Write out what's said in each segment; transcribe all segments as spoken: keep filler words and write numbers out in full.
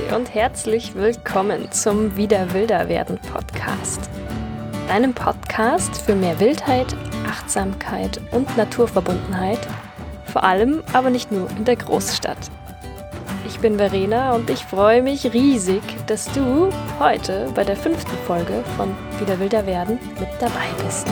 und herzlich willkommen zum Wieder wilder werden Podcast. Deinem Podcast für mehr Wildheit, Achtsamkeit und Naturverbundenheit, vor allem aber nicht nur in der Großstadt. Ich bin Verena und ich freue mich riesig, dass du heute bei der fünften Folge von Wieder wilder werden mit dabei bist.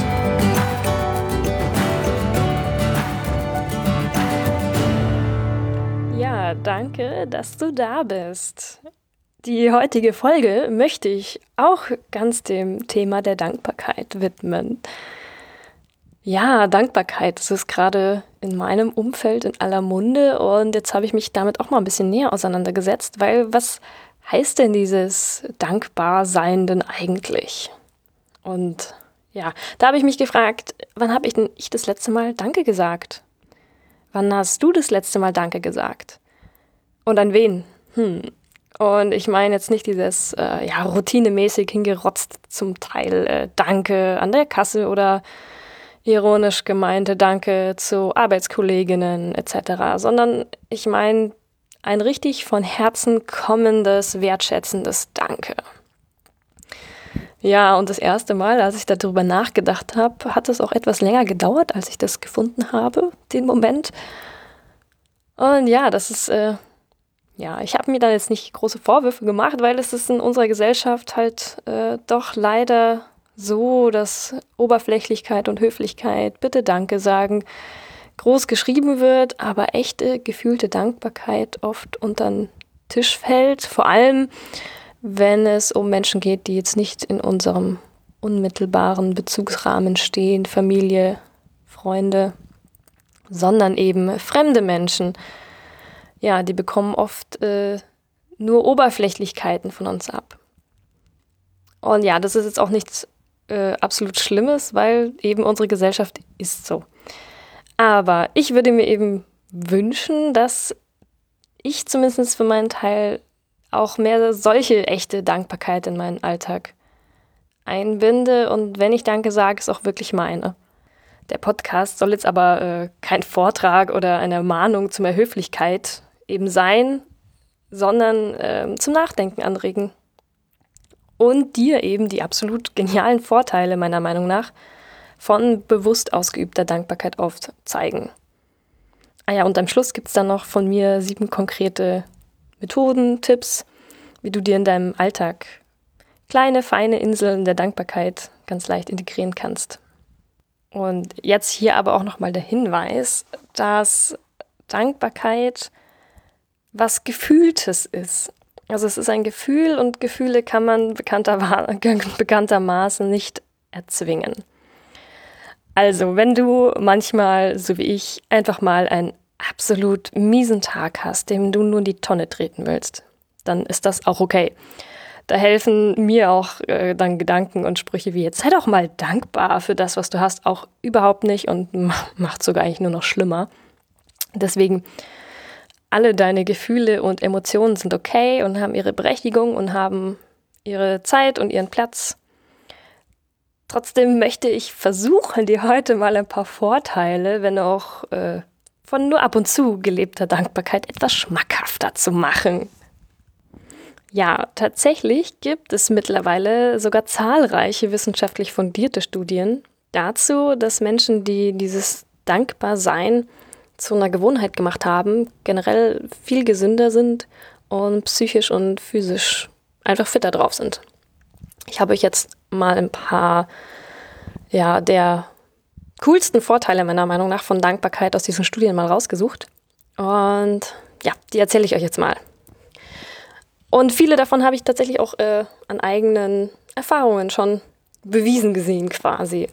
Ja, danke, dass du da bist. Die heutige Folge möchte ich auch ganz dem Thema der Dankbarkeit widmen. Ja, Dankbarkeit, das ist gerade in meinem Umfeld in aller Munde und jetzt habe ich mich damit auch mal ein bisschen näher auseinandergesetzt, weil was heißt denn dieses Dankbarsein denn eigentlich? Und ja, da habe ich mich gefragt, wann habe ich denn ich das letzte Mal Danke gesagt? Wann hast du das letzte Mal Danke gesagt? Und an wen? Hm. Und ich meine jetzt nicht dieses äh, ja, routinemäßig hingerotzt zum Teil äh, Danke an der Kasse oder ironisch gemeinte Danke zu Arbeitskolleginnen et cetera, sondern ich meine ein richtig von Herzen kommendes, wertschätzendes Danke. Ja, und das erste Mal, als ich darüber nachgedacht habe, hat es auch etwas länger gedauert, als ich das gefunden habe, den Moment. Und ja, das ist, äh, ja, ich habe mir da jetzt nicht große Vorwürfe gemacht, weil es ist in unserer Gesellschaft halt äh, doch leider so, dass Oberflächlichkeit und Höflichkeit, bitte Danke sagen, groß geschrieben wird, aber echte, gefühlte Dankbarkeit oft unter den Tisch fällt. Vor allem, wenn es um Menschen geht, die jetzt nicht in unserem unmittelbaren Bezugsrahmen stehen, Familie, Freunde, sondern eben fremde Menschen. Ja, die bekommen oft äh, nur Oberflächlichkeiten von uns ab. Und ja, das ist jetzt auch nichts äh, absolut Schlimmes, weil eben unsere Gesellschaft ist so. Aber ich würde mir eben wünschen, dass ich zumindest für meinen Teil auch mehr solche echte Dankbarkeit in meinen Alltag einbinde. Und wenn ich Danke sage, ist auch wirklich meine. Der Podcast soll jetzt aber äh, kein Vortrag oder eine Mahnung zur Höflichkeit eben sein, sondern äh, zum Nachdenken anregen. Und dir eben die absolut genialen Vorteile, meiner Meinung nach, von bewusst ausgeübter Dankbarkeit aufzeigen. Ah ja, und am Schluss gibt es dann noch von mir sieben konkrete Methoden, Tipps, wie du dir in deinem Alltag kleine, feine Inseln der Dankbarkeit ganz leicht integrieren kannst. Und jetzt hier aber auch nochmal der Hinweis, dass Dankbarkeit was Gefühltes ist. Also es ist ein Gefühl und Gefühle kann man bekannter, bekanntermaßen nicht erzwingen. Also wenn du manchmal, so wie ich, einfach mal einen absolut miesen Tag hast, dem du nur in die Tonne treten willst, dann ist das auch okay. Da helfen mir auch äh, dann Gedanken und Sprüche wie jetzt sei doch mal dankbar für das, was du hast, auch überhaupt nicht und macht sogar eigentlich nur noch schlimmer. Deswegen, alle deine Gefühle und Emotionen sind okay und haben ihre Berechtigung und haben ihre Zeit und ihren Platz. Trotzdem möchte ich versuchen, dir heute mal ein paar Vorteile, wenn auch äh, von nur ab und zu gelebter Dankbarkeit etwas schmackhafter zu machen. Ja, tatsächlich gibt es mittlerweile sogar zahlreiche wissenschaftlich fundierte Studien dazu, dass Menschen, die dieses Dankbarsein zu einer Gewohnheit gemacht haben, generell viel gesünder sind und psychisch und physisch einfach fitter drauf sind. Ich habe euch jetzt mal ein paar ja, der coolsten Vorteile meiner Meinung nach von Dankbarkeit aus diesen Studien mal rausgesucht. Und ja, die erzähle ich euch jetzt mal. Und viele davon habe ich tatsächlich auch äh, an eigenen Erfahrungen schon bewiesen gesehen quasi.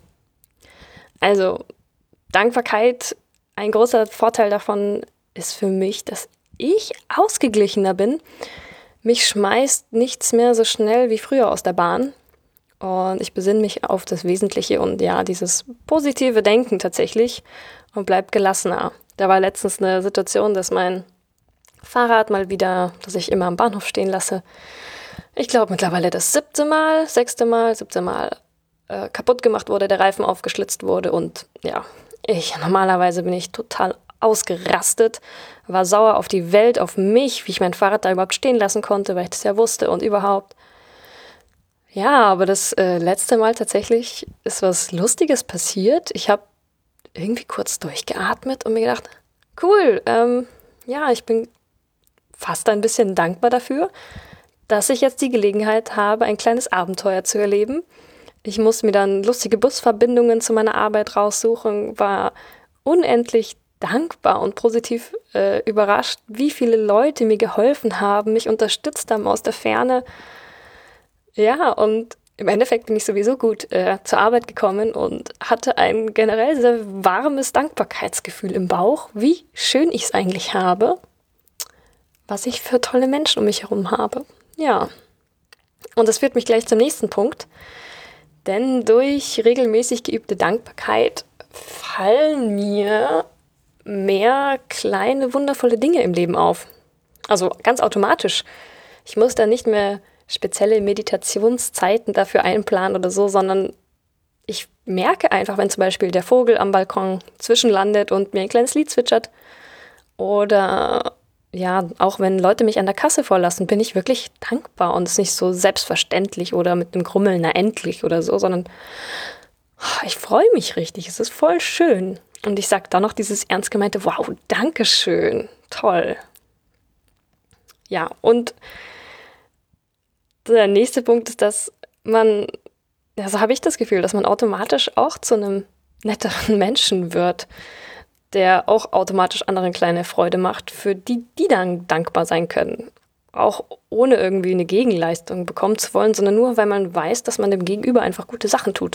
Also Dankbarkeit, ein großer Vorteil davon ist für mich, dass ich ausgeglichener bin. Mich schmeißt nichts mehr so schnell wie früher aus der Bahn. Und ich besinne mich auf das Wesentliche und ja, dieses positive Denken tatsächlich und bleib gelassener. Da war letztens eine Situation, dass mein Fahrrad mal wieder, das ich immer am Bahnhof stehen lasse, ich glaube mittlerweile das siebte Mal, sechste Mal, siebte Mal äh, kaputt gemacht wurde, der Reifen aufgeschlitzt wurde und ja, ich normalerweise bin ich total ausgerastet, war sauer auf die Welt, auf mich, wie ich mein Fahrrad da überhaupt stehen lassen konnte, weil ich das ja wusste und überhaupt. Ja, aber das äh, letzte Mal tatsächlich ist was Lustiges passiert. Ich habe irgendwie kurz durchgeatmet und mir gedacht, cool, ähm, ja, ich bin fast ein bisschen dankbar dafür, dass ich jetzt die Gelegenheit habe, ein kleines Abenteuer zu erleben. Ich muss mir dann lustige Busverbindungen zu meiner Arbeit raussuchen, war unendlich dankbar und positiv äh, überrascht, wie viele Leute mir geholfen haben, mich unterstützt haben aus der Ferne. Ja, und im Endeffekt bin ich sowieso gut äh, zur Arbeit gekommen und hatte ein generell sehr warmes Dankbarkeitsgefühl im Bauch, wie schön ich es eigentlich habe, was ich für tolle Menschen um mich herum habe. Ja, und das führt mich gleich zum nächsten Punkt, denn durch regelmäßig geübte Dankbarkeit fallen mir mehr kleine, wundervolle Dinge im Leben auf. Also ganz automatisch. Ich muss da nicht mehr spezielle Meditationszeiten dafür einplanen oder so, sondern ich merke einfach, wenn zum Beispiel der Vogel am Balkon zwischenlandet und mir ein kleines Lied zwitschert oder ja, auch wenn Leute mich an der Kasse vorlassen, bin ich wirklich dankbar und es ist nicht so selbstverständlich oder mit einem Grummeln, na endlich oder so, sondern ich freue mich richtig, es ist voll schön. Und ich sage dann noch dieses ernst gemeinte, wow, danke schön, toll. Ja, und der nächste Punkt ist, dass man, ja, so habe ich das Gefühl, dass man automatisch auch zu einem netteren Menschen wird, der auch automatisch anderen kleine Freude macht, für die die dann dankbar sein können. Auch ohne irgendwie eine Gegenleistung bekommen zu wollen, sondern nur, weil man weiß, dass man dem Gegenüber einfach gute Sachen tut.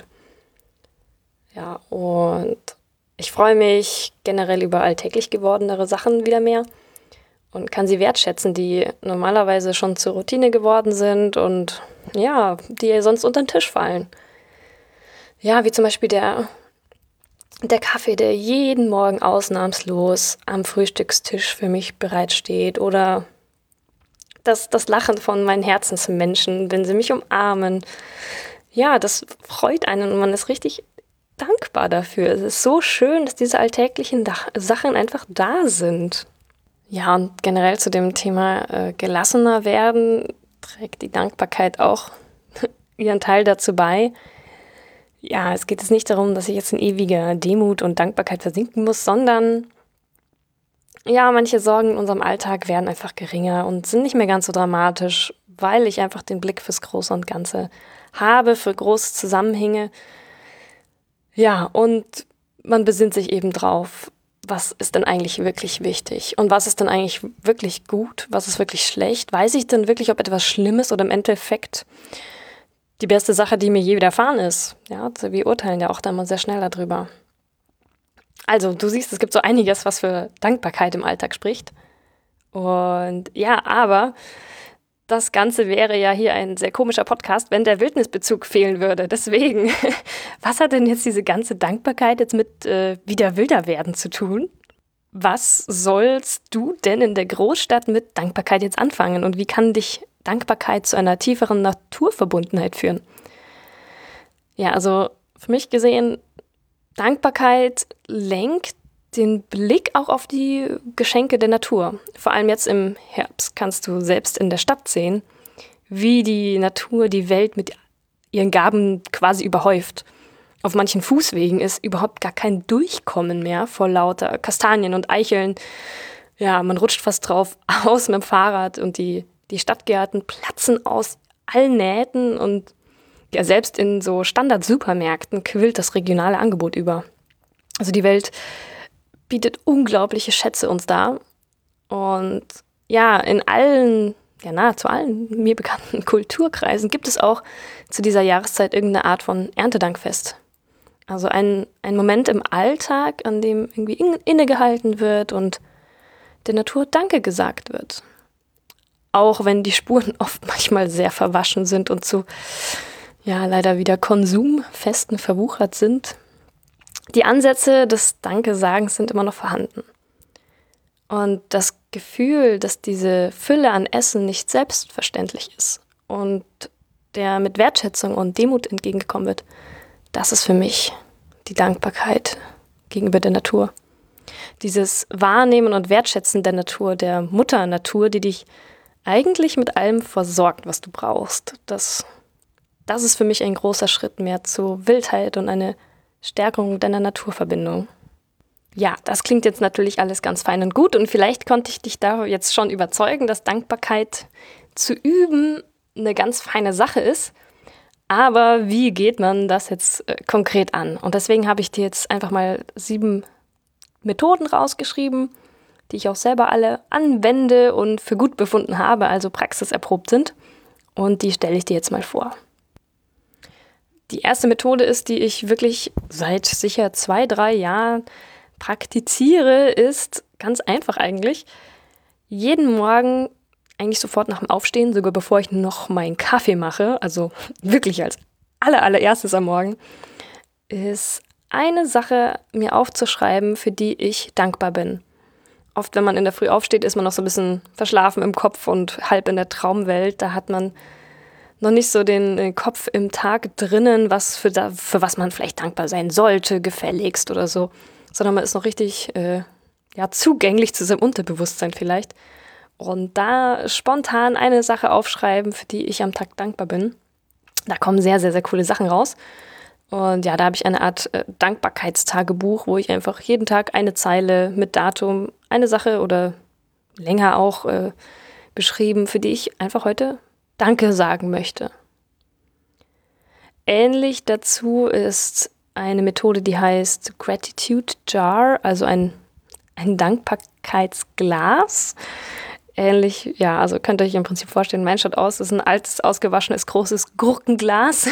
Ja, und ich freue mich generell über alltäglich gewordenere Sachen wieder mehr und kann sie wertschätzen, die normalerweise schon zur Routine geworden sind und ja, die sonst unter den Tisch fallen. Ja, wie zum Beispiel der, der Kaffee, der jeden Morgen ausnahmslos am Frühstückstisch für mich bereitsteht oder das, das Lachen von meinen Herzensmenschen, wenn sie mich umarmen. Ja, das freut einen und man ist richtig dankbar dafür. Es ist so schön, dass diese alltäglichen Dach- Sachen einfach da sind. Ja, und generell zu dem Thema äh, gelassener werden trägt die Dankbarkeit auch ihren Teil dazu bei. Ja, es geht jetzt nicht darum, dass ich jetzt in ewiger Demut und Dankbarkeit versinken muss, sondern ja, manche Sorgen in unserem Alltag werden einfach geringer und sind nicht mehr ganz so dramatisch, weil ich einfach den Blick fürs Große und Ganze habe, für große Zusammenhänge. Ja, und man besinnt sich eben drauf, was ist denn eigentlich wirklich wichtig und was ist denn eigentlich wirklich gut, was ist wirklich schlecht? Weiß ich denn wirklich, ob etwas schlimm ist oder im Endeffekt die beste Sache, die mir je widerfahren ist? Ja, also wir urteilen ja auch da mal sehr schnell darüber. Also, du siehst, es gibt so einiges, was für Dankbarkeit im Alltag spricht. Und ja, aber das Ganze wäre ja hier ein sehr komischer Podcast, wenn der Wildnisbezug fehlen würde. Deswegen, was hat denn jetzt diese ganze Dankbarkeit jetzt mit äh, wieder wilder werden zu tun? Was sollst du denn in der Großstadt mit Dankbarkeit jetzt anfangen? Und wie kann dich Dankbarkeit zu einer tieferen Naturverbundenheit führen? Ja, also für mich gesehen, Dankbarkeit lenkt den Blick auch auf die Geschenke der Natur. Vor allem jetzt im Herbst kannst du selbst in der Stadt sehen, wie die Natur die Welt mit ihren Gaben quasi überhäuft. Auf manchen Fußwegen ist überhaupt gar kein Durchkommen mehr vor lauter Kastanien und Eicheln. Ja, man rutscht fast drauf aus mit dem Fahrrad und die, die Stadtgärten platzen aus allen Nähten und ja, selbst in so Standard-Supermärkten quillt das regionale Angebot über. Also die Welt bietet unglaubliche Schätze uns dar. Und ja, in allen, ja nahezu allen mir bekannten Kulturkreisen gibt es auch zu dieser Jahreszeit irgendeine Art von Erntedankfest. Also ein, ein Moment im Alltag, an dem irgendwie in, innegehalten wird und der Natur Danke gesagt wird. Auch wenn die Spuren oft manchmal sehr verwaschen sind und zu, ja, leider wieder Konsumfesten verwuchert sind. Die Ansätze des Danke-Sagens sind immer noch vorhanden. Und das Gefühl, dass diese Fülle an Essen nicht selbstverständlich ist und der mit Wertschätzung und Demut entgegengekommen wird, das ist für mich die Dankbarkeit gegenüber der Natur. Dieses Wahrnehmen und Wertschätzen der Natur, der Mutter Natur, die dich eigentlich mit allem versorgt, was du brauchst. Das, das ist für mich ein großer Schritt mehr zur Wildheit und eine Stärkung deiner Naturverbindung. Ja, das klingt jetzt natürlich alles ganz fein und gut und vielleicht konnte ich dich da jetzt schon überzeugen, dass Dankbarkeit zu üben eine ganz feine Sache ist. Aber wie geht man das jetzt äh, konkret an? Und deswegen habe ich dir jetzt einfach mal sieben Methoden rausgeschrieben, die ich auch selber alle anwende und für gut befunden habe, also praxiserprobt sind. Und die stelle ich dir jetzt mal vor. Die erste Methode ist, die ich wirklich seit sicher zwei, drei Jahren praktiziere, ist ganz einfach eigentlich. Jeden Morgen, eigentlich sofort nach dem Aufstehen, sogar bevor ich noch meinen Kaffee mache, also wirklich als aller, allererstes am Morgen, ist eine Sache mir aufzuschreiben, für die ich dankbar bin. Oft, wenn man in der Früh aufsteht, ist man noch so ein bisschen verschlafen im Kopf und halb in der Traumwelt. Da hat man noch nicht so den Kopf im Tag drinnen, was für, da, für was man vielleicht dankbar sein sollte, gefälligst oder so. Sondern man ist noch richtig äh, ja, zugänglich zu seinem Unterbewusstsein vielleicht. Und da spontan eine Sache aufschreiben, für die ich am Tag dankbar bin. Da kommen sehr, sehr, sehr coole Sachen raus. Und ja, da habe ich eine Art äh, Dankbarkeitstagebuch, wo ich einfach jeden Tag eine Zeile mit Datum, eine Sache oder länger auch äh, beschrieben, für die ich einfach heute Danke sagen möchte. Ähnlich dazu ist eine Methode, die heißt Gratitude Jar, also ein, ein Dankbarkeitsglas. Ähnlich, ja, also könnt ihr euch im Prinzip vorstellen, mein schaut aus, das ist ein altes, ausgewaschenes, großes Gurkenglas.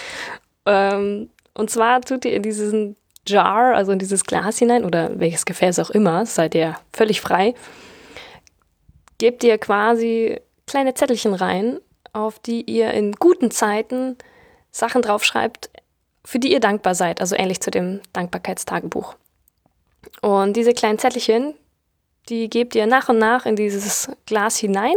ähm, und zwar tut ihr in diesen Jar, also in dieses Glas hinein, oder welches Gefäß auch immer, seid ihr völlig frei, gebt ihr quasi kleine Zettelchen rein, auf die ihr in guten Zeiten Sachen draufschreibt, für die ihr dankbar seid, also ähnlich zu dem Dankbarkeitstagebuch. Und diese kleinen Zettelchen, die gebt ihr nach und nach in dieses Glas hinein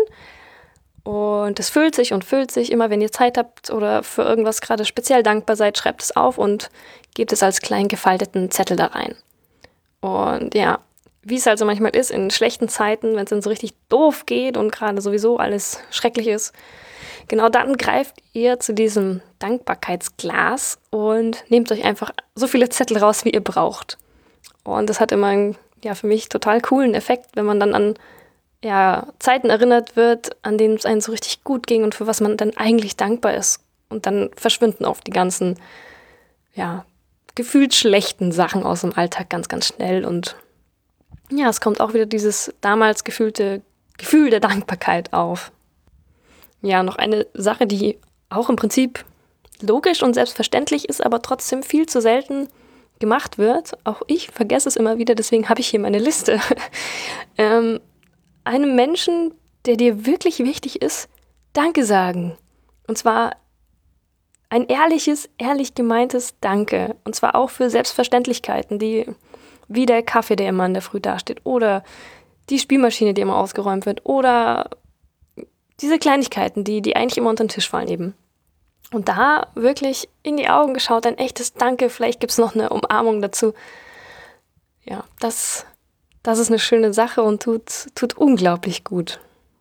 und es füllt sich und füllt sich. Immer wenn ihr Zeit habt oder für irgendwas gerade speziell dankbar seid, schreibt es auf und gebt es als kleinen gefalteten Zettel da rein. Und ja, wie es also manchmal ist, in schlechten Zeiten, wenn es dann so richtig doof geht und gerade sowieso alles schrecklich ist, genau dann greift ihr zu diesem Dankbarkeitsglas und nehmt euch einfach so viele Zettel raus, wie ihr braucht. Und das hat immer einen, ja, für mich total coolen Effekt, wenn man dann an ja, Zeiten erinnert wird, an denen es einem so richtig gut ging und für was man dann eigentlich dankbar ist. Und dann verschwinden oft die ganzen, ja, gefühlt schlechten Sachen aus dem Alltag ganz, ganz schnell. Und ja, es kommt auch wieder dieses damals gefühlte Gefühl der Dankbarkeit auf. Ja, noch eine Sache, die auch im Prinzip logisch und selbstverständlich ist, aber trotzdem viel zu selten gemacht wird. Auch ich vergesse es immer wieder, deswegen habe ich hier meine Liste. ähm, einem Menschen, der dir wirklich wichtig ist, Danke sagen. Und zwar ein ehrliches, ehrlich gemeintes Danke. Und zwar auch für Selbstverständlichkeiten, die wie der Kaffee, der immer in der Früh dasteht, oder die Spielmaschine, die immer ausgeräumt wird, oder diese Kleinigkeiten, die, die eigentlich immer unter den Tisch fallen eben. Und da wirklich in die Augen geschaut, ein echtes Danke, vielleicht gibt es noch eine Umarmung dazu. Ja, das, das ist eine schöne Sache und tut, tut unglaublich gut.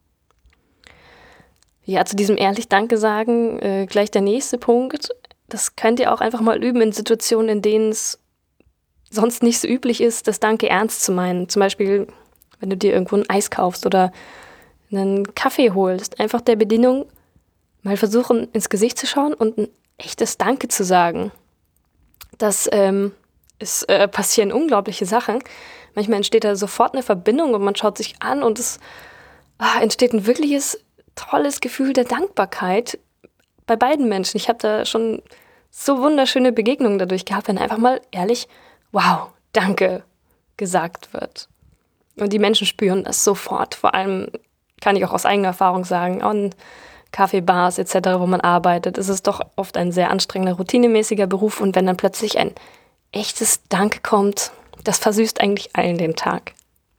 Ja, zu diesem ehrlich Danke sagen, äh, gleich der nächste Punkt. Das könnt ihr auch einfach mal üben in Situationen, in denen es sonst nicht so üblich ist, das Danke ernst zu meinen. Zum Beispiel, wenn du dir irgendwo ein Eis kaufst oder einen Kaffee holst. Einfach der Bedienung mal versuchen, ins Gesicht zu schauen und ein echtes Danke zu sagen. Das ähm, ist, äh, passieren unglaubliche Sachen. Manchmal entsteht da sofort eine Verbindung und man schaut sich an und es ah, entsteht ein wirkliches, tolles Gefühl der Dankbarkeit bei beiden Menschen. Ich habe da schon so wunderschöne Begegnungen dadurch gehabt, wenn einfach mal ehrlich, wow, danke gesagt wird. Und die Menschen spüren das sofort. Vor allem kann ich auch aus eigener Erfahrung sagen, an Kaffeebars et cetera, wo man arbeitet, ist es doch oft ein sehr anstrengender, routinemäßiger Beruf. Und wenn dann plötzlich ein echtes Danke kommt, das versüßt eigentlich allen den Tag.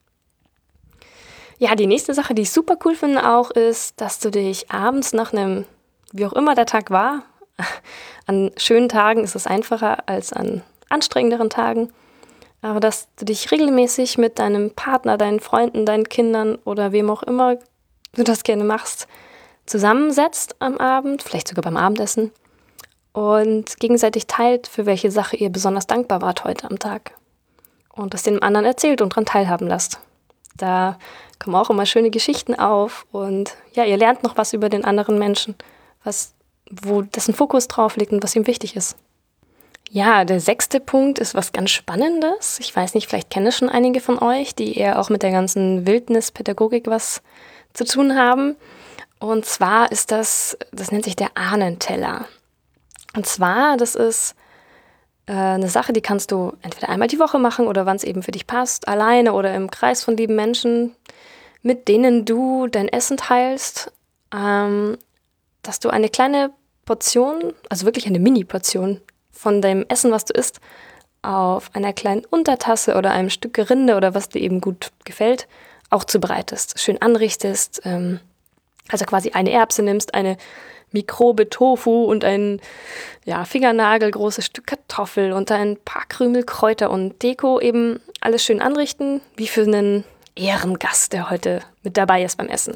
Ja, die nächste Sache, die ich super cool finde auch, ist, dass du dich abends nach einem, wie auch immer der Tag war, an schönen Tagen ist es einfacher als an anstrengenderen Tagen, aber dass du dich regelmäßig mit deinem Partner, deinen Freunden, deinen Kindern oder wem auch immer du das gerne machst, zusammensetzt am Abend, vielleicht sogar beim Abendessen und gegenseitig teilt, für welche Sache ihr besonders dankbar wart heute am Tag. Und das dem anderen erzählt und daran teilhaben lasst. Da kommen auch immer schöne Geschichten auf und ja, ihr lernt noch was über den anderen Menschen, was, wo dessen Fokus drauf liegt und was ihm wichtig ist. Ja, der sechste Punkt ist was ganz Spannendes. Ich weiß nicht, vielleicht kennen es schon einige von euch, die eher auch mit der ganzen Wildnispädagogik was zu tun haben. Und zwar ist das, das nennt sich der Ahnenteller. Und zwar, das ist äh, eine Sache, die kannst du entweder einmal die Woche machen oder wann es eben für dich passt, alleine oder im Kreis von lieben Menschen, mit denen du dein Essen teilst, ähm, dass du eine kleine Portion, also wirklich eine Mini-Portion von deinem Essen, was du isst, auf einer kleinen Untertasse oder einem Stück Rinde oder was dir eben gut gefällt, auch zubereitest. Schön anrichtest, ähm, also quasi eine Erbse nimmst, eine Mikrobe Tofu und ein ja, Fingernagel großes Stück Kartoffel und ein paar Krümel Kräuter und Deko eben alles schön anrichten, wie für einen Ehrengast, der heute mit dabei ist beim Essen.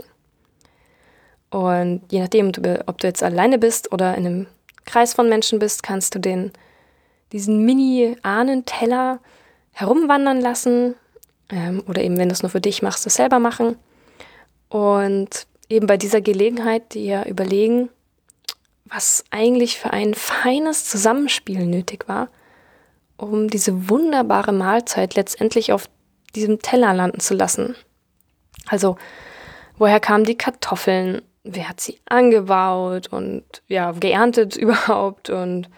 Und je nachdem, ob du jetzt alleine bist oder in einem Kreis von Menschen bist, kannst du den, diesen Mini-Ahnenteller herumwandern lassen ähm, oder eben, wenn du es nur für dich machst, das selber machen. Und eben bei dieser Gelegenheit dir überlegen, was eigentlich für ein feines Zusammenspiel nötig war, um diese wunderbare Mahlzeit letztendlich auf diesem Teller landen zu lassen. Also, woher kamen die Kartoffeln? Wer hat sie angebaut und ja, geerntet überhaupt? Und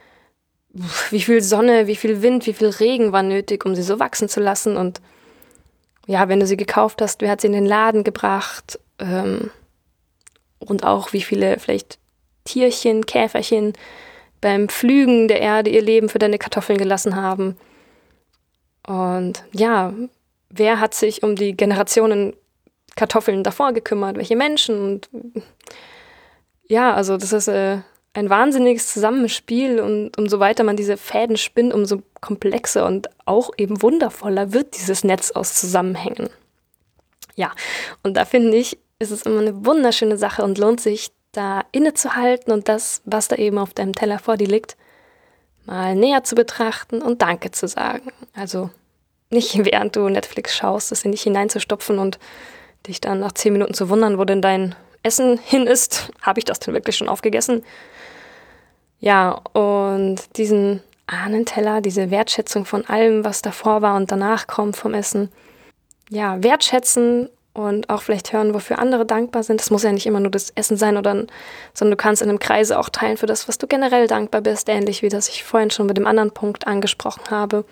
wie viel Sonne, wie viel Wind, wie viel Regen war nötig, um sie so wachsen zu lassen? Und ja, wenn du sie gekauft hast, wer hat sie in den Laden gebracht? Ähm, und auch wie viele vielleicht Tierchen, Käferchen beim Pflügen der Erde ihr Leben für deine Kartoffeln gelassen haben. Und ja, wer hat sich um die Generationen Kartoffeln davor gekümmert, welche Menschen? Und ja, also das ist äh, ein wahnsinniges Zusammenspiel und umso weiter man diese Fäden spinnt, umso komplexer und auch eben wundervoller wird dieses Netz aus Zusammenhängen. Ja, und da finde ich, ist es immer eine wunderschöne Sache und lohnt sich, da innezuhalten und das, was da eben auf deinem Teller vor dir liegt, mal näher zu betrachten und Danke zu sagen. Also nicht während du Netflix schaust, das in dich hineinzustopfen und dich dann nach zehn Minuten zu wundern, wo denn dein Essen hin ist. Habe ich das denn wirklich schon aufgegessen? Ja, und diesen Ahnenteller, diese Wertschätzung von allem, was davor war und danach kommt vom Essen, ja, wertschätzen und auch vielleicht hören, wofür andere dankbar sind. Das muss ja nicht immer nur das Essen sein, oder, sondern du kannst in einem Kreise auch teilen für das, was du generell dankbar bist, ähnlich wie das ich vorhin schon mit dem anderen Punkt angesprochen habe.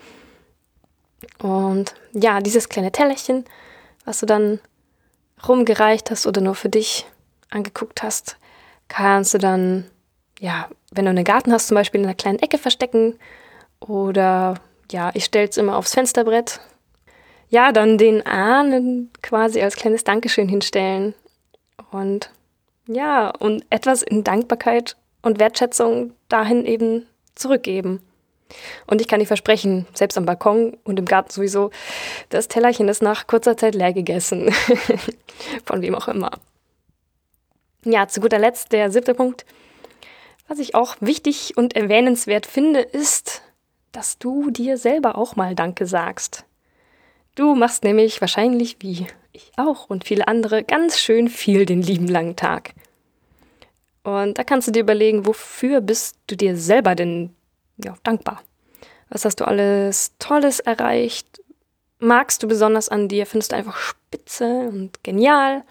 Und ja, dieses kleine Tellerchen, was du dann rumgereicht hast oder nur für dich angeguckt hast, kannst du dann, ja, wenn du einen Garten hast, zum Beispiel in einer kleinen Ecke verstecken oder, ja, ich stelle es immer aufs Fensterbrett. Ja, dann den Ahnen quasi als kleines Dankeschön hinstellen und ja, und etwas in Dankbarkeit und Wertschätzung dahin eben zurückgeben. Und ich kann dir versprechen, selbst am Balkon und im Garten sowieso, das Tellerchen ist nach kurzer Zeit leer gegessen. Von wem auch immer. Ja, zu guter Letzt der siebte Punkt. Was ich auch wichtig und erwähnenswert finde, ist, dass du dir selber auch mal Danke sagst. Du machst nämlich wahrscheinlich, wie ich auch und viele andere, ganz schön viel den lieben langen Tag. Und da kannst du dir überlegen, wofür bist du dir selber denn ja, dankbar? Was hast du alles Tolles erreicht? Magst du besonders an dir? Findest du einfach spitze und genial?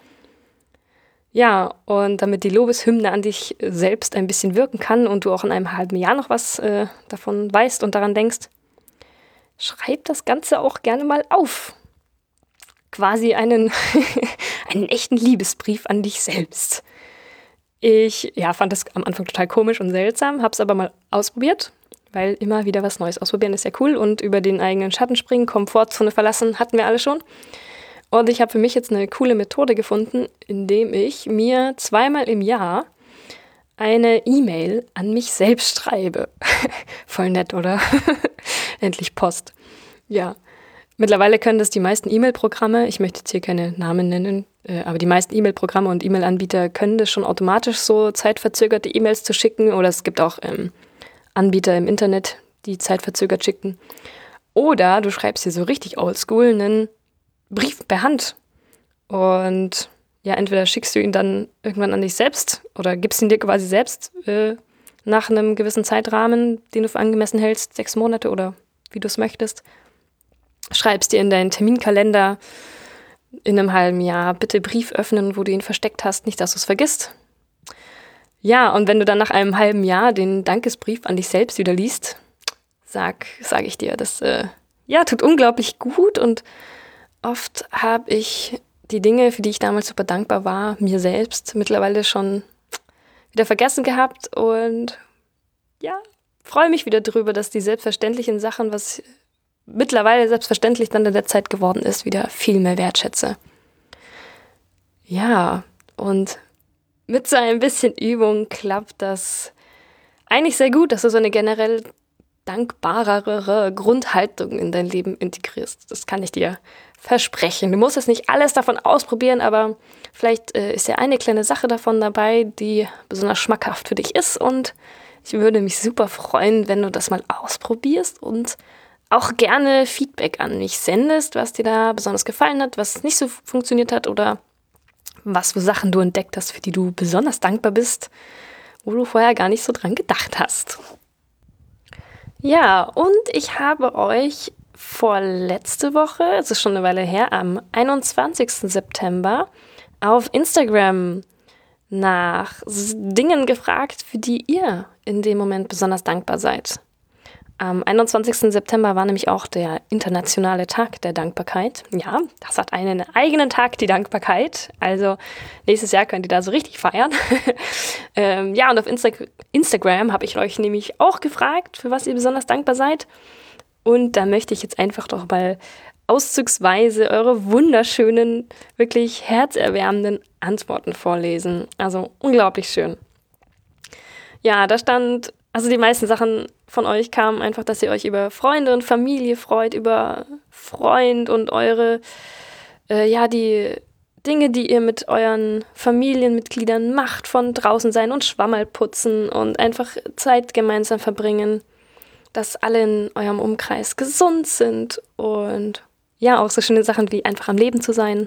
Ja, und damit die Lobeshymne an dich selbst ein bisschen wirken kann und du auch in einem halben Jahr noch was äh, davon weißt und daran denkst, schreib das Ganze auch gerne mal auf. Quasi einen, einen echten Liebesbrief an dich selbst. Ich ja, fand das am Anfang total komisch und seltsam, habe es aber mal ausprobiert, weil immer wieder was Neues ausprobieren ist ja cool und über den eigenen Schatten springen, Komfortzone verlassen, hatten wir alle schon. Und ich habe für mich jetzt eine coole Methode gefunden, indem ich mir zweimal im Jahr eine E-Mail an mich selbst schreibe. Voll nett, oder? Endlich Post. Ja, mittlerweile können das die meisten E-Mail-Programme, ich möchte jetzt hier keine Namen nennen, äh, aber die meisten E-Mail-Programme und E-Mail-Anbieter können das schon automatisch so zeitverzögerte E-Mails zu schicken, oder es gibt auch ähm, Anbieter im Internet, die zeitverzögert schicken. Oder du schreibst dir so richtig oldschool einen Brief per Hand und ja, entweder schickst du ihn dann irgendwann an dich selbst oder gibst ihn dir quasi selbst äh, nach einem gewissen Zeitrahmen, den du für angemessen hältst, sechs Monate oder wie du es möchtest. Schreibst dir in deinen Terminkalender in einem halben Jahr, bitte Brief öffnen, wo du ihn versteckt hast, nicht, dass du es vergisst. Ja, und wenn du dann nach einem halben Jahr den Dankesbrief an dich selbst wieder liest, sag, sag ich dir, das äh, ja, tut unglaublich gut, und oft habe ich die Dinge, für die ich damals super dankbar war, mir selbst mittlerweile schon wieder vergessen gehabt, und ja, freue mich wieder drüber, dass die selbstverständlichen Sachen, was mittlerweile selbstverständlich dann in der Zeit geworden ist, wieder viel mehr wertschätze. Ja, und mit so ein bisschen Übung klappt das eigentlich sehr gut, dass du so eine generell dankbarere Grundhaltung in dein Leben integrierst. Das kann ich dir versprechen. Du musst jetzt nicht alles davon ausprobieren, aber vielleicht äh, ist ja eine kleine Sache davon dabei, die besonders schmackhaft für dich ist, und ich würde mich super freuen, wenn du das mal ausprobierst und auch gerne Feedback an mich sendest, was dir da besonders gefallen hat, was nicht so funktioniert hat oder was für Sachen du entdeckt hast, für die du besonders dankbar bist, wo du vorher gar nicht so dran gedacht hast. Ja, und ich habe euch vorletzte Woche, es ist schon eine Weile her, am einundzwanzigsten September auf Instagram nach Dingen gefragt, für die ihr in dem Moment besonders dankbar seid. Am einundzwanzigsten September war nämlich auch der internationale Tag der Dankbarkeit. Ja, das hat einen eigenen Tag, die Dankbarkeit. Also nächstes Jahr könnt ihr da so richtig feiern. ähm, ja, und auf Insta- Instagram habe ich euch nämlich auch gefragt, für was ihr besonders dankbar seid. Und da möchte ich jetzt einfach doch mal auszugsweise eure wunderschönen, wirklich herzerwärmenden Antworten vorlesen. Also unglaublich schön. Ja, da stand, also die meisten Sachen von euch kamen einfach, dass ihr euch über Freunde und Familie freut, über Freund und eure, äh, ja, die Dinge, die ihr mit euren Familienmitgliedern macht, von draußen sein und Schwammerl putzen und einfach Zeit gemeinsam verbringen, dass alle in eurem Umkreis gesund sind und ja, auch so schöne Sachen wie einfach am Leben zu sein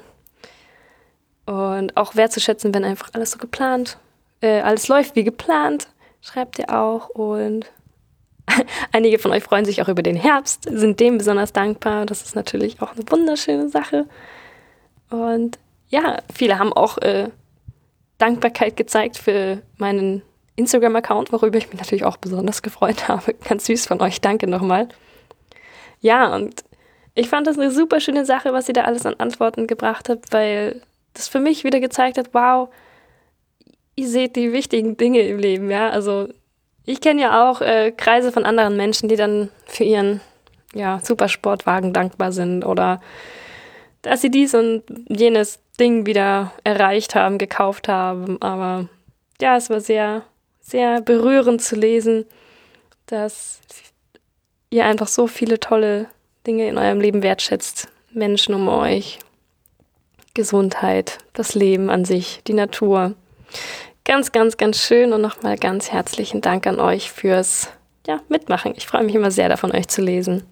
und auch wertzuschätzen, wenn einfach alles so geplant, äh, alles läuft wie geplant, schreibt ihr auch, und einige von euch freuen sich auch über den Herbst, sind dem besonders dankbar. Das ist natürlich auch eine wunderschöne Sache. Und ja, viele haben auch äh, Dankbarkeit gezeigt für meinen Instagram-Account, worüber ich mich natürlich auch besonders gefreut habe. Ganz süß von euch, danke nochmal. Ja, und ich fand das eine super schöne Sache, was ihr da alles an Antworten gebracht habt, weil das für mich wieder gezeigt hat, wow, ihr seht die wichtigen Dinge im Leben, ja, also ich kenne ja auch äh, Kreise von anderen Menschen, die dann für ihren ja, Supersportwagen dankbar sind oder dass sie dies und jenes Ding wieder erreicht haben, gekauft haben. Aber ja, es war sehr, sehr berührend zu lesen, dass ihr einfach so viele tolle Dinge in eurem Leben wertschätzt. Menschen um euch, Gesundheit, das Leben an sich, die Natur. Ganz, ganz, ganz schön, und nochmal ganz herzlichen Dank an euch fürs ja, Mitmachen. Ich freue mich immer sehr, davon euch zu lesen.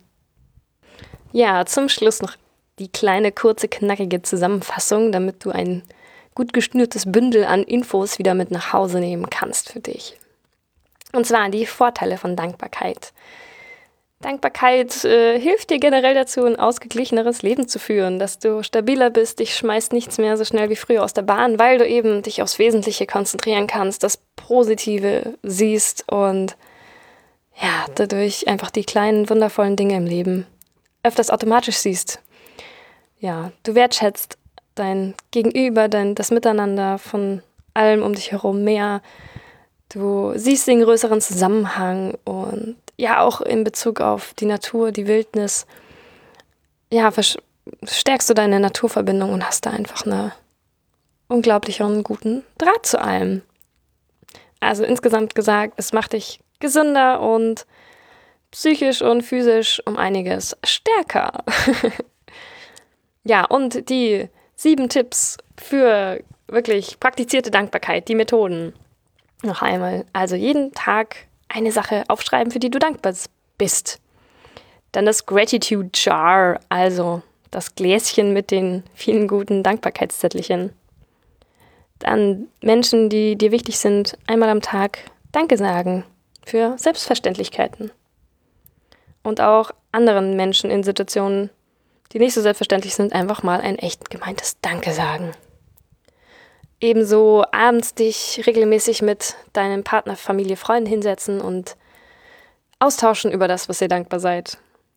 Ja, zum Schluss noch die kleine, kurze, knackige Zusammenfassung, damit du ein gut geschnürtes Bündel an Infos wieder mit nach Hause nehmen kannst für dich. Und zwar die Vorteile von Dankbarkeit. Dankbarkeit äh, hilft dir generell dazu, ein ausgeglicheneres Leben zu führen, dass du stabiler bist, dich schmeißt nichts mehr so schnell wie früher aus der Bahn, weil du eben dich aufs Wesentliche konzentrieren kannst, das Positive siehst und ja, dadurch einfach die kleinen, wundervollen Dinge im Leben öfters automatisch siehst. Ja, du wertschätzt dein Gegenüber, dein, das Miteinander von allem um dich herum mehr. Du siehst den größeren Zusammenhang und ja, auch in Bezug auf die Natur, die Wildnis, ja, stärkst du deine Naturverbindung und hast da einfach eine unglaublichen guten Draht zu allem. Also insgesamt gesagt, es macht dich gesünder und psychisch und physisch um einiges stärker. Ja, und die sieben Tipps für wirklich praktizierte Dankbarkeit, die Methoden. Noch einmal, also jeden Tag eine Sache aufschreiben, für die du dankbar bist. Dann das Gratitude Jar, also das Gläschen mit den vielen guten Dankbarkeitszettelchen. Dann Menschen, die dir wichtig sind, einmal am Tag Danke sagen für Selbstverständlichkeiten. Und auch anderen Menschen in Situationen, die nicht so selbstverständlich sind, einfach mal ein echt gemeintes Danke sagen. Ebenso abends dich regelmäßig mit deinem Partner, Familie, Freunden hinsetzen und austauschen über das, was ihr dankbar seid.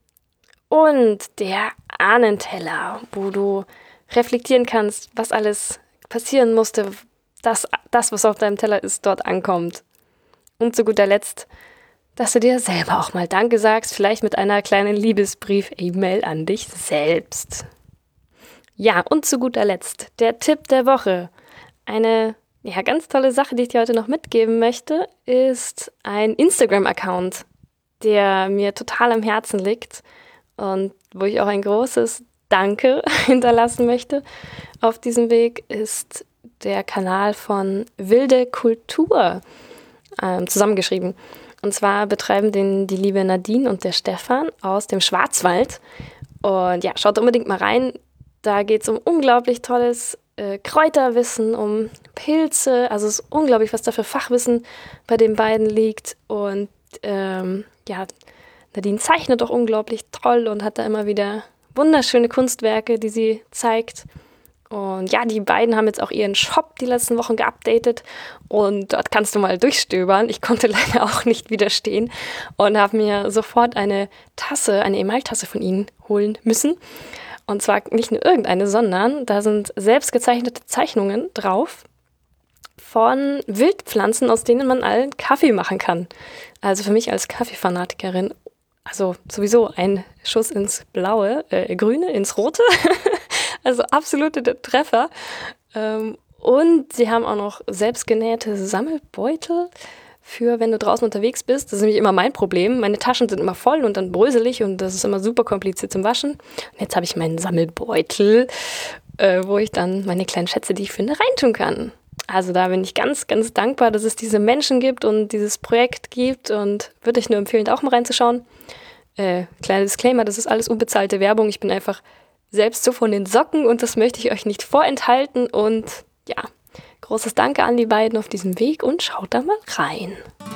Und der Ahnenteller, wo du reflektieren kannst, was alles passieren musste, dass das, was auf deinem Teller ist, dort ankommt. Und zu guter Letzt, dass du dir selber auch mal Danke sagst, vielleicht mit einer kleinen Liebesbrief-E-Mail an dich selbst. Ja, und zu guter Letzt, der Tipp der Woche. Eine ja, ganz tolle Sache, die ich dir heute noch mitgeben möchte, ist ein Instagram-Account, der mir total am Herzen liegt und wo ich auch ein großes Danke hinterlassen möchte. Auf diesem Weg ist der Kanal von Wilde Kultur ähm, zusammengeschrieben. Und zwar betreiben den die liebe Nadine und der Stefan aus dem Schwarzwald. Und ja, schaut unbedingt mal rein. Da geht es um unglaublich tolles äh, Kräuterwissen, um Pilze. Also es ist unglaublich, was da für Fachwissen bei den beiden liegt. Und ähm, ja, Nadine zeichnet auch unglaublich toll und hat da immer wieder wunderschöne Kunstwerke, die sie zeigt. Und ja, die beiden haben jetzt auch ihren Shop die letzten Wochen geupdatet und dort kannst du mal durchstöbern. Ich konnte leider auch nicht widerstehen und habe mir sofort eine Tasse, eine Emailtasse von ihnen holen müssen. Und zwar nicht nur irgendeine, sondern da sind selbst gezeichnete Zeichnungen drauf von Wildpflanzen, aus denen man allen Kaffee machen kann. Also für mich als Kaffeefanatikerin, also sowieso ein Schuss ins Blaue, äh, Grüne, ins Rote. Also absolute Treffer. Und sie haben auch noch selbstgenähte Sammelbeutel für, wenn du draußen unterwegs bist. Das ist nämlich immer mein Problem. Meine Taschen sind immer voll und dann bröselig und das ist immer super kompliziert zum Waschen. Und jetzt habe ich meinen Sammelbeutel, wo ich dann meine kleinen Schätze, die ich finde, reintun kann. Also da bin ich ganz, ganz dankbar, dass es diese Menschen gibt und dieses Projekt gibt und würde ich nur empfehlen, da auch mal reinzuschauen. Äh, kleiner Disclaimer, das ist alles unbezahlte Werbung. Ich bin einfach selbst so von den Socken und das möchte ich euch nicht vorenthalten. Und ja, großes Danke an die beiden auf diesem Weg und schaut da mal rein.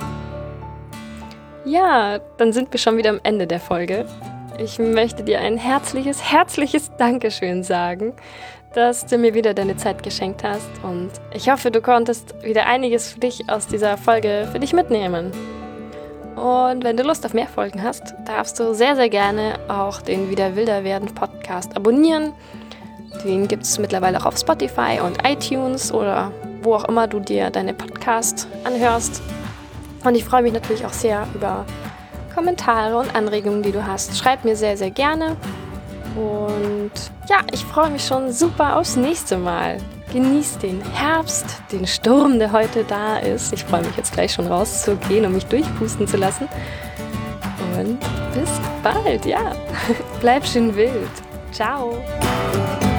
Ja, dann sind wir schon wieder am Ende der Folge. Ich möchte dir ein herzliches, herzliches Dankeschön sagen, dass du mir wieder deine Zeit geschenkt hast. Und ich hoffe, du konntest wieder einiges für dich aus dieser Folge für dich mitnehmen. Und wenn du Lust auf mehr Folgen hast, darfst du sehr, sehr gerne auch den Wieder Wilder werden Podcast abonnieren. Den gibt es mittlerweile auch auf Spotify und iTunes oder wo auch immer du dir deine Podcasts anhörst. Und ich freue mich natürlich auch sehr über Kommentare und Anregungen, die du hast. Schreib mir sehr, sehr gerne. Und ja, ich freue mich schon super aufs nächste Mal. Genieß den Herbst, den Sturm, der heute da ist. Ich freue mich jetzt gleich schon rauszugehen, um mich durchpusten zu lassen. Und bis bald, ja. Bleib schön wild. Ciao.